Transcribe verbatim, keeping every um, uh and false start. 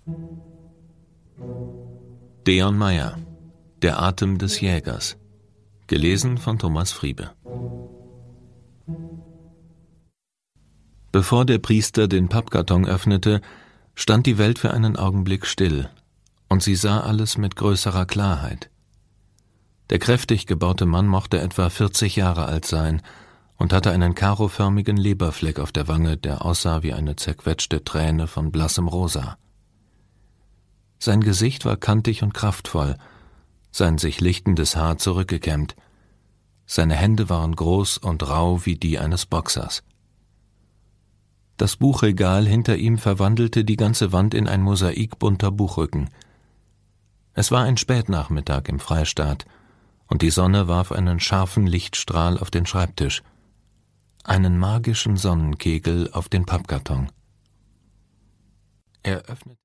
Deon Meyer, Der Atem des Jägers. Gelesen von Thomas Friebe. Bevor der Priester den Pappkarton öffnete, stand die Welt für einen Augenblick still, und sie sah alles mit größerer Klarheit. Der kräftig gebaute Mann mochte etwa vierzig Jahre alt sein und hatte einen karoförmigen Leberfleck auf der Wange, der aussah wie eine zerquetschte Träne von blassem Rosa. Sein Gesicht war kantig und kraftvoll, sein sich lichtendes Haar zurückgekämmt. Seine Hände waren groß und rau wie die eines Boxers. Das Buchregal hinter ihm verwandelte die ganze Wand in ein Mosaik bunter Buchrücken. Es war ein Spätnachmittag im Freistaat, und die Sonne warf einen scharfen Lichtstrahl auf den Schreibtisch, einen magischen Sonnenkegel auf den Pappkarton. Er öffnete